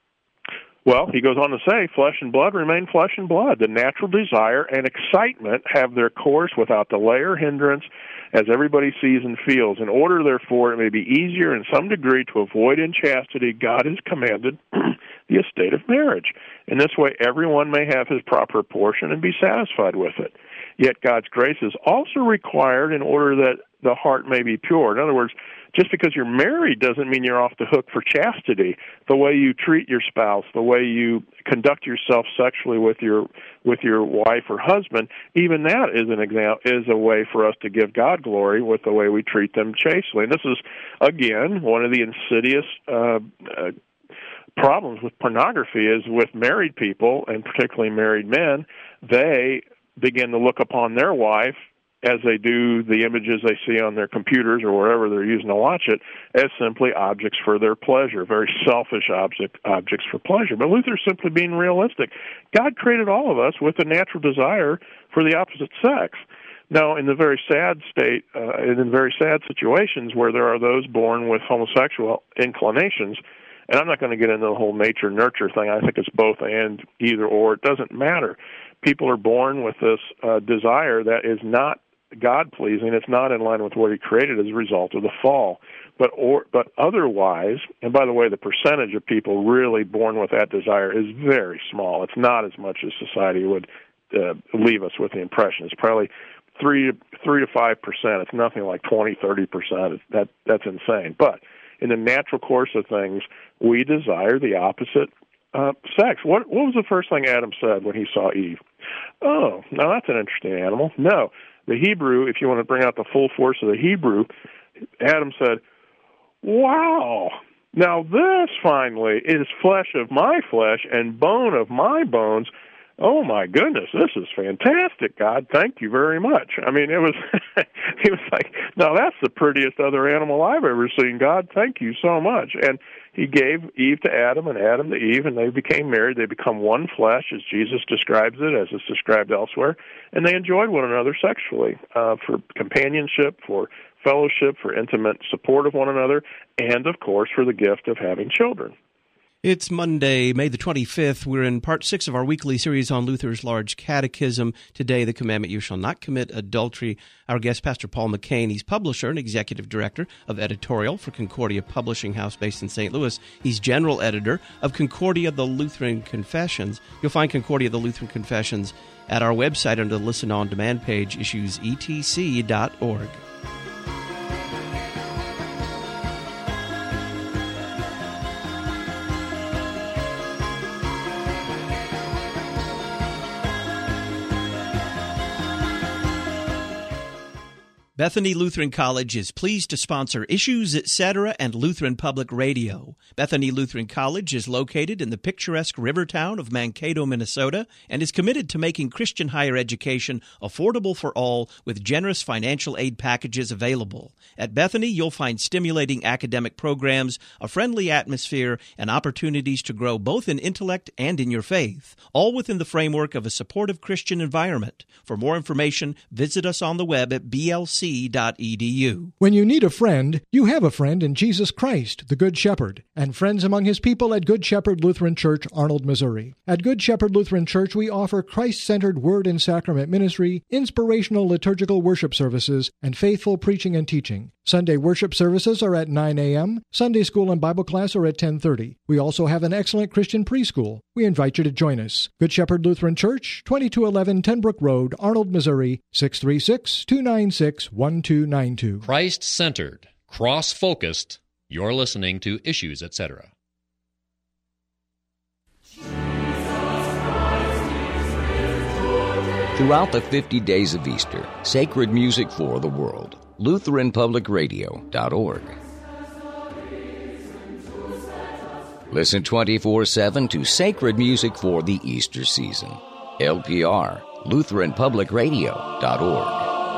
Well, he goes on to say, flesh and blood remain flesh and blood. The natural desire and excitement have their course without delay or hindrance, as everybody sees and feels. In order, therefore, it may be easier in some degree to avoid inchastity, God has commanded the estate of marriage. In this way, everyone may have his proper portion and be satisfied with it. Yet God's grace is also required in order that the heart may be pure. In other words, just because you're married doesn't mean you're off the hook for chastity. The way you treat your spouse, the way you conduct yourself sexually with your with your wife or husband, even that is an example, is a way for us to give God glory with the way we treat them chastely. And this is, again, one of the insidious uh, uh, problems with pornography is with married people, and particularly married men, they begin to look upon their wife as they do the images they see on their computers or wherever they're using to watch it, as simply objects for their pleasure, very selfish object, objects for pleasure. But Luther's simply being realistic. God created all of us with a natural desire for the opposite sex. Now, in the very sad state, uh, in very sad situations where there are those born with homosexual inclinations, and I'm not going to get into the whole nature-nurture thing. I think it's both and, either or. It doesn't matter. People are born with this uh, desire that is not God-pleasing. It's not in line with what he created as a result of the fall. But or but otherwise, and by the way, the percentage of people really born with that desire is very small. It's not as much as society would uh, leave us with the impression. It's probably three to three to five percent. It's nothing like twenty, thirty percent. That that's insane. But in the natural course of things, we desire the opposite uh, sex. What what was the first thing Adam said when he saw Eve? Oh, now that's an interesting animal. No. The Hebrew, if you want to bring out the full force of the Hebrew, Adam said, wow, now this finally is flesh of my flesh and bone of my bones. Oh, my goodness, this is fantastic, God. Thank you very much. I mean, it was, he was like, now that's the prettiest other animal I've ever seen, God. Thank you so much. And he gave Eve to Adam and Adam to Eve, and they became married. They become one flesh, as Jesus describes it, as it's described elsewhere. And they enjoyed one another sexually uh, for companionship, for fellowship, for intimate support of one another, and, of course, for the gift of having children. It's Monday, May the twenty-fifth. We're in part six of our weekly series on Luther's Large Catechism. Today, the commandment, you shall not commit adultery. Our guest, Pastor Paul McCain, he's publisher and executive director of editorial for Concordia Publishing House based in Saint Louis. He's general editor of Concordia, the Lutheran Confessions. You'll find Concordia, the Lutheran Confessions at our website under the Listen On Demand page, issues e t c dot org. Bethany Lutheran College is pleased to sponsor Issues, et cetera and Lutheran Public Radio. Bethany Lutheran College is located in the picturesque river town of Mankato, Minnesota, and is committed to making Christian higher education affordable for all with generous financial aid packages available. At Bethany, you'll find stimulating academic programs, a friendly atmosphere, and opportunities to grow both in intellect and in your faith, all within the framework of a supportive Christian environment. For more information, visit us on the web at b l c dot e d u. When you need a friend, you have a friend in Jesus Christ, the Good Shepherd, and friends among his people at Good Shepherd Lutheran Church, Arnold, Missouri. At Good Shepherd Lutheran Church, we offer Christ-centered word and sacrament ministry, inspirational liturgical worship services, and faithful preaching and teaching. Sunday worship services are at nine a.m., Sunday school and Bible class are at ten thirty. We also have an excellent Christian preschool. We invite you to join us. Good Shepherd Lutheran Church, twenty-two eleven Tenbrook Road, Arnold, Missouri, six three six, two nine six, one two nine two. Christ-centered, cross-focused. You're listening to Issues, et cetera. Throughout the fifty days of Easter, sacred music for the world. Lutheran Public Radio dot org. Listen twenty-four seven to sacred music for the Easter season. L P R, Lutheran Public Radio dot org.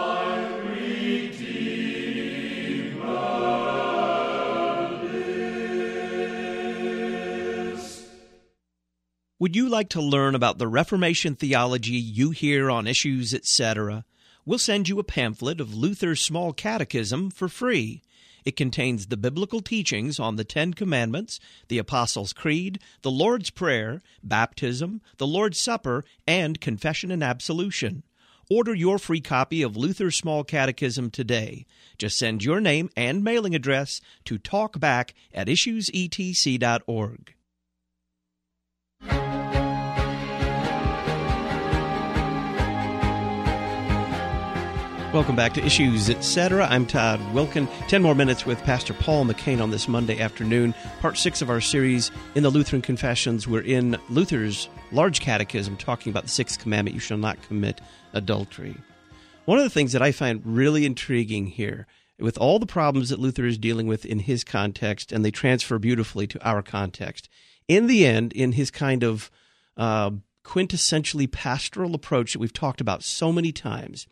Would you like to learn about the Reformation theology you hear on Issues, et cetera? We'll send you a pamphlet of Luther's Small Catechism for free. It contains the biblical teachings on the Ten Commandments, the Apostles' Creed, the Lord's Prayer, baptism, the Lord's Supper, and confession and absolution. Order your free copy of Luther's Small Catechism today. Just send your name and mailing address to talkback at issues e t c dot org. Welcome back to Issues, et cetera. I'm Todd Wilkin. Ten more minutes with Pastor Paul McCain on this Monday afternoon. Part six of our series in the Lutheran Confessions. We're in Luther's Large Catechism, talking about the sixth commandment, you shall not commit adultery. One of the things that I find really intriguing here, with all the problems that Luther is dealing with in his context, and they transfer beautifully to our context, in the end, in his kind of uh, quintessentially pastoral approach that we've talked about so many times,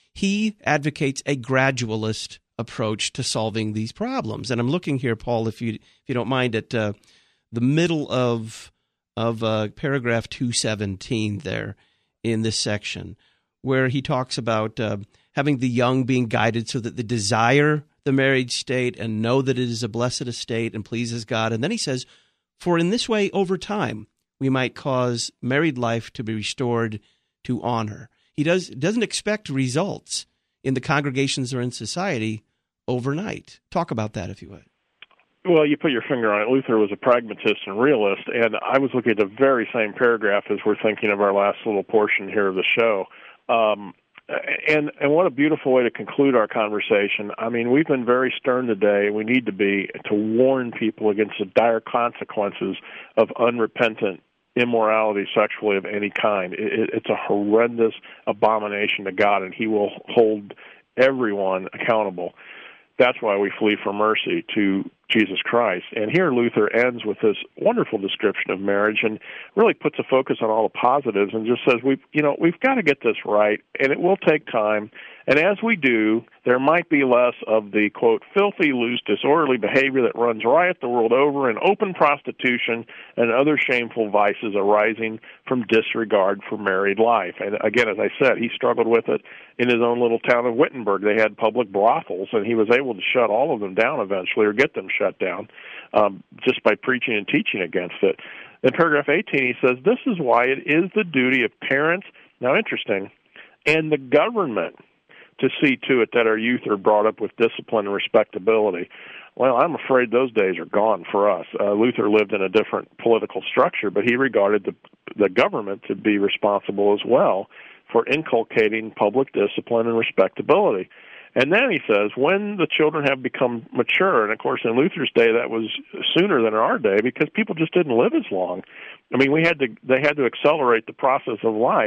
he advocates a gradualist approach to solving these problems. And I'm looking here, Paul, if you if you don't mind, at uh, the middle of of uh, paragraph two seventeen there in this section, where he talks about uh, having the young being guided so that they desire the married state and know that it is a blessed estate and pleases God. And then he says, for in this way, over time, we might cause married life to be restored to honor. He does doesn't expect results in the congregations or in society overnight. Talk about that, if you would. Well, you put your finger on it. Luther was a pragmatist and realist, and I was looking at the very same paragraph as we're thinking of our last little portion here of the show. Um, and and what a beautiful way to conclude our conversation. I mean, we've been very stern today. We need to be to warn people against the dire consequences of unrepentant immorality sexually of any kind. It, it's a horrendous abomination to God, and he will hold everyone accountable. That's why we flee for mercy to Jesus Christ. And here Luther ends with this wonderful description of marriage and really puts a focus on all the positives and just says, we, you know, we've got to get this right, and it will take time. And as we do, there might be less of the, quote, filthy, loose, disorderly behavior that runs riot the world over in open prostitution and other shameful vices arising from disregard for married life. And again, as I said, he struggled with it in his own little town of Wittenberg. They had public brothels, and he was able to shut all of them down eventually, or get them shut down, um, just by preaching and teaching against it. In paragraph eighteen, he says, this is why it is the duty of parents, now interesting, and the government to see to it that our youth are brought up with discipline and respectability. Well, I'm afraid those days are gone for us. Uh, Luther lived in a different political structure, but he regarded the, the government to be responsible as well for inculcating public discipline and respectability. And then he says, when the children have become mature, and of course in Luther's day that was sooner than in our day because people just didn't live as long. I mean, we had to they had to accelerate the process of life.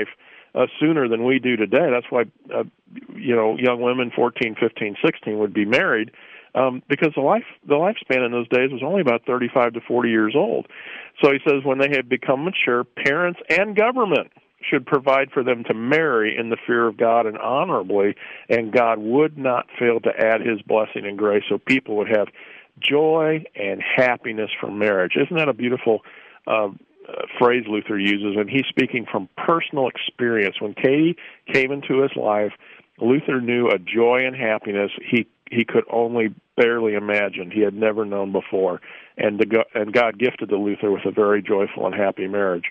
uh, sooner than we do today. That's why, uh, you know, young women, fourteen, fifteen, sixteen, would be married, um, because the life the lifespan in those days was only about thirty-five to forty years old. So he says when they have become mature, parents and government should provide for them to marry in the fear of God and honorably, and God would not fail to add his blessing and grace so people would have joy and happiness from marriage. Isn't that a beautiful uh, uh, phrase Luther uses? And he's speaking from personal experience. When Katie came into his life, Luther knew a joy and happiness he he could only barely imagine. He had never known before. And, the, and God gifted to Luther with a very joyful and happy marriage.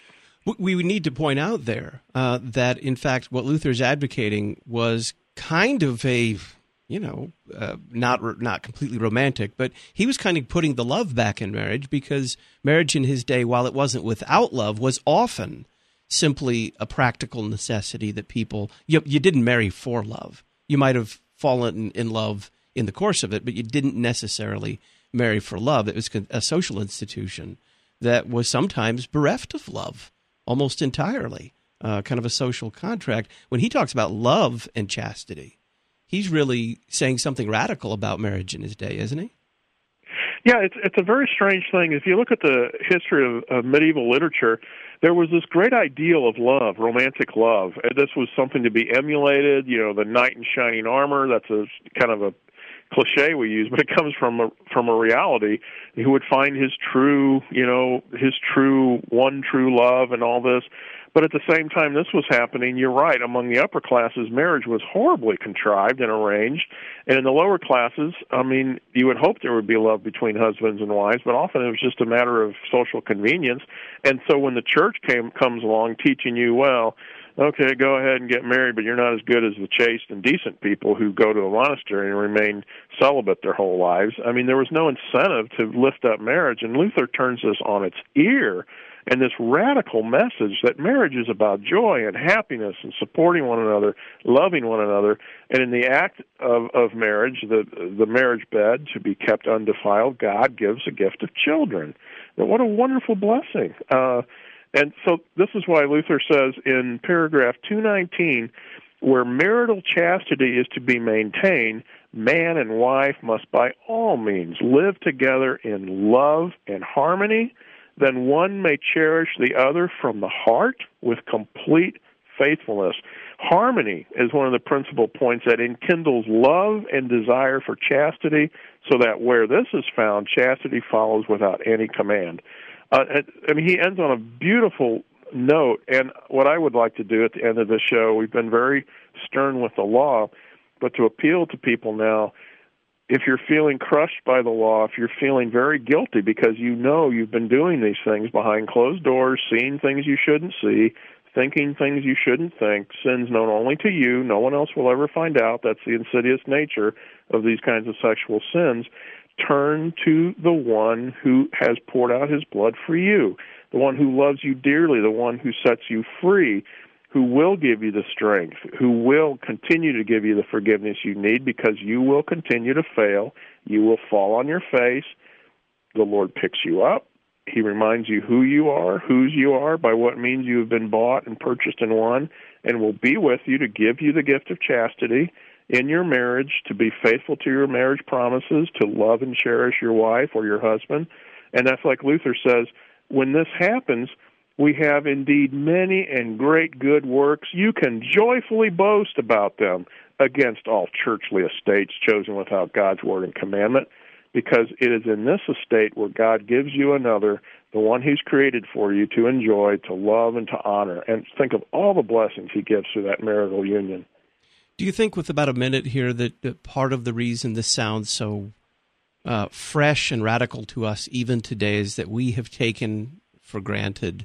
We need to point out there uh, that, in fact, what Luther's advocating was kind of a, you know, uh, not not completely romantic, but he was kind of putting the love back in marriage, because marriage in his day, while it wasn't without love, was often simply a practical necessity that people, you, you didn't marry for love. You might have fallen in love in the course of it, but you didn't necessarily marry for love. It was a social institution that was sometimes bereft of love almost entirely, uh, kind of a social contract. When he talks about love and chastity, he's really saying something radical about marriage in his day, isn't he? Yeah, it's it's a very strange thing. If you look at the history of, of medieval literature, there was this great ideal of love, romantic love. And this was something to be emulated, you know, the knight in shining armor. That's a kind of a cliche we use, but it comes from a, from a reality. Who would find his true, you know, his true, one true love and all this. But at the same time this was happening, you're right, among the upper classes, marriage was horribly contrived and arranged. And in the lower classes, I mean, you would hope there would be love between husbands and wives, but often it was just a matter of social convenience. And so when the church came comes along teaching you, well, okay, go ahead and get married, but you're not as good as the chaste and decent people who go to a monastery and remain celibate their whole lives. I mean, there was no incentive to lift up marriage, and Luther turns this on its ear, and this radical message that marriage is about joy and happiness and supporting one another, loving one another, and in the act of, of marriage, the the marriage bed to be kept undefiled, God gives a gift of children. Now, what a wonderful blessing. Uh, and so this is why Luther says in paragraph two nineteen, where marital chastity is to be maintained, man and wife must by all means live together in love and harmony. Then one may cherish the other from the heart with complete faithfulness. Harmony is one of the principal points that enkindles love and desire for chastity, so that where this is found, chastity follows without any command. Uh, I mean, he ends on a beautiful note, and what I would like to do at the end of the show, we've been very stern with the law, but to appeal to people now, if you're feeling crushed by the law, if you're feeling very guilty because you know you've been doing these things behind closed doors, seeing things you shouldn't see, thinking things you shouldn't think, sins known only to you, no one else will ever find out, that's the insidious nature of these kinds of sexual sins, turn to the one who has poured out his blood for you, the one who loves you dearly, the one who sets you free, who will give you the strength, who will continue to give you the forgiveness you need because you will continue to fail. You will fall on your face. The Lord picks you up. He reminds you who you are, whose you are, by what means you have been bought and purchased and won, and will be with you to give you the gift of chastity in your marriage, to be faithful to your marriage promises, to love and cherish your wife or your husband. And that's like Luther says, when this happens, we have indeed many and great good works. You can joyfully boast about them against all churchly estates chosen without God's word and commandment, because it is in this estate where God gives you another, the one he's created for you to enjoy, to love, and to honor. And think of all the blessings he gives through that marital union. Do you think, with about a minute here, that, that part of the reason this sounds so uh, fresh and radical to us even today is that we have taken for granted,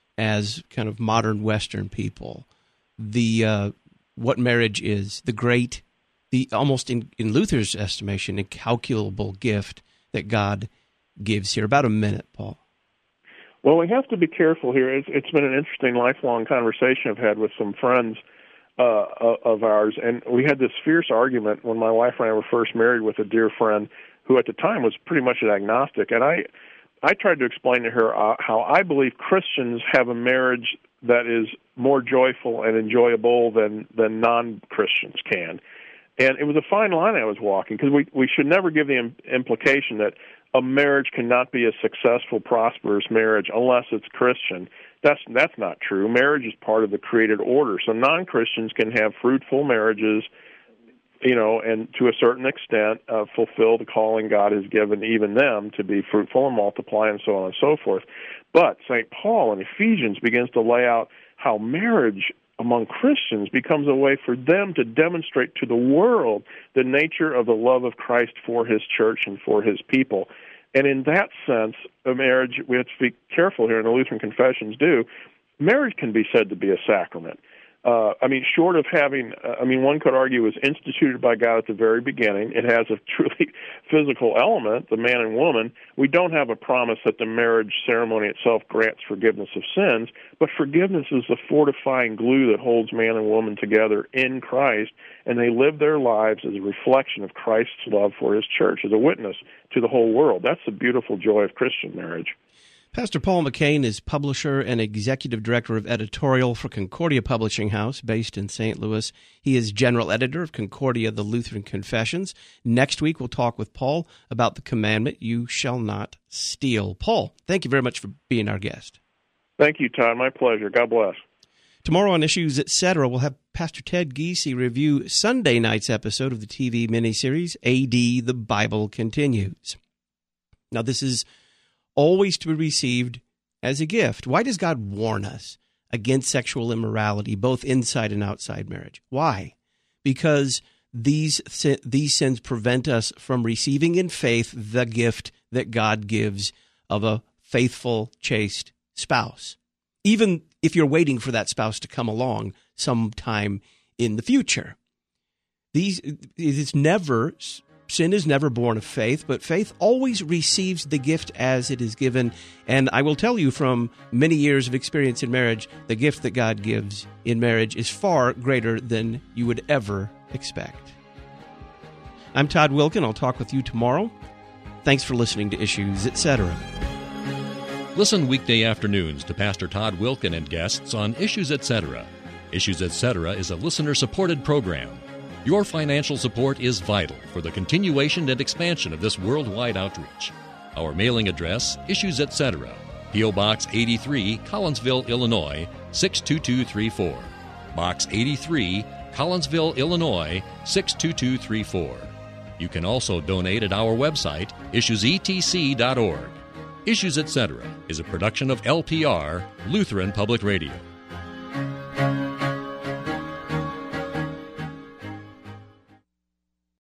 as kind of modern Western people, the uh, what marriage is, the great, the almost in, in Luther's estimation, incalculable gift that God gives here. About a minute, Paul. Well, we have to be careful here. It's, it's been an interesting lifelong conversation I've had with some friends uh, of ours, and we had this fierce argument when my wife and I were first married with a dear friend who at the time was pretty much an agnostic, and I I tried to explain to her uh, how I believe Christians have a marriage that is more joyful and enjoyable than, than non-Christians can. And it was a fine line I was walking, because we, we should never give the im- implication that a marriage cannot be a successful, prosperous marriage unless it's Christian. That's that's not true. Marriage is part of the created order. So non-Christians can have fruitful marriages, you know, and to a certain extent uh, fulfill the calling God has given even them to be fruitful and multiply and so on and so forth. But Saint Paul in Ephesians begins to lay out how marriage among Christians becomes a way for them to demonstrate to the world the nature of the love of Christ for his church and for his people. And in that sense, a marriage, we have to be careful here, and the Lutheran confessions do, marriage can be said to be a sacrament. Uh, I mean, short of having, uh, I mean, one could argue it was instituted by God at the very beginning. It has a truly physical element, the man and woman. We don't have a promise that the marriage ceremony itself grants forgiveness of sins, but forgiveness is the fortifying glue that holds man and woman together in Christ, and they live their lives as a reflection of Christ's love for his church, as a witness to the whole world. That's the beautiful joy of Christian marriage. Pastor Paul McCain is publisher and executive director of editorial for Concordia Publishing House, based in Saint Louis. He is general editor of Concordia, the Lutheran Confessions. Next week, we'll talk with Paul about the commandment, you shall not steal. Paul, thank you very much for being our guest. Thank you, Todd. My pleasure. God bless. Tomorrow on Issues, et cetera, we'll have Pastor Ted Giese review Sunday night's episode of the T V miniseries, A D, The Bible Continues. Now, this is always to be received as a gift. Why does God warn us against sexual immorality, both inside and outside marriage? Why? Because these these sins prevent us from receiving in faith the gift that God gives of a faithful, chaste spouse, even if you're waiting for that spouse to come along sometime in the future. These it's never Sin is never born of faith, but faith always receives the gift as it is given. And I will tell you from many years of experience in marriage, the gift that God gives in marriage is far greater than you would ever expect. I'm Todd Wilken. I'll talk with you tomorrow. Thanks for listening to Issues, et cetera. Listen weekday afternoons to Pastor Todd Wilken and guests on Issues, et cetera. Issues, et cetera is a listener-supported program. Your financial support is vital for the continuation and expansion of this worldwide outreach. Our mailing address, Issues, et cetera. P O. Box eighty-three, Collinsville, Illinois, six two two three four. Box eighty-three, Collinsville, Illinois, six two two three four. You can also donate at our website, issues e t c dot org. Issues, et cetera is a production of L P R, Lutheran Public Radio.